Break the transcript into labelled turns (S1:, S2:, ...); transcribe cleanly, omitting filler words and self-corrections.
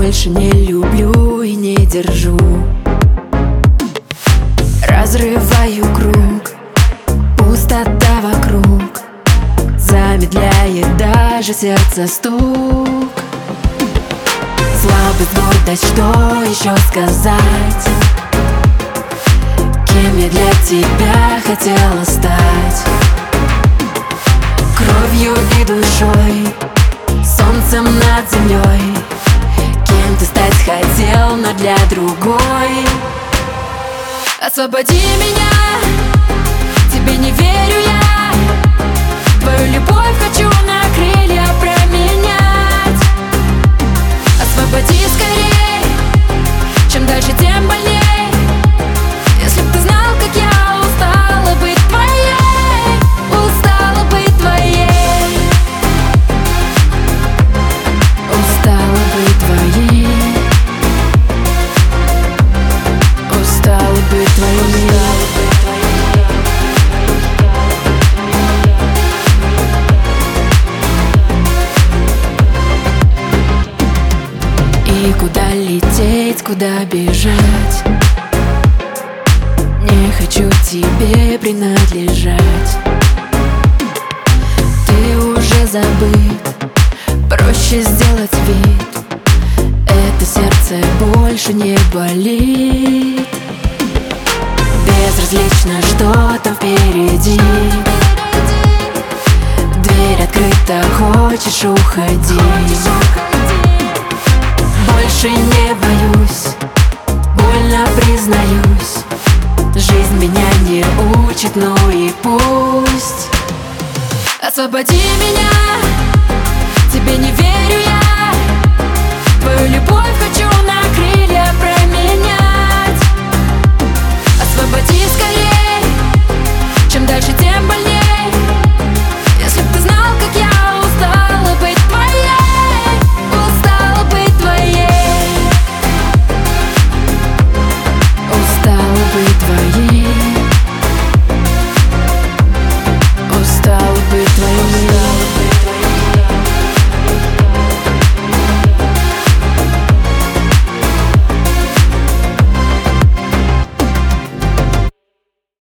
S1: больше не люблю и не держу. Разрываю круг, пустота вокруг, замедляет даже сердце стук. Слабость, гордость, что еще сказать? Кем я для тебя хотела стать? Кровью и душой, солнцем над землей. Кем ты стать хотел, но для другой. Освободи меня, тебе не верю я. Твою любовь хочу на крылья променять. Освободи скорей, чем дальше, тем больней. Если б ты знал, как я устала быть твоей, устала быть твоей, устала быть твоей, устала быть твоей. И куда лететь, куда бежать? Не хочу тебе принадлежать. Ты уже забыт, проще сделать вид. Это сердце больше не болит. Безразлично, что там впереди. Дверь открыта, хочешь — уходи. Больше не боюсь, больно признаюсь. Жизнь меня не учит, ну и пусть. Освободи меня, тебе не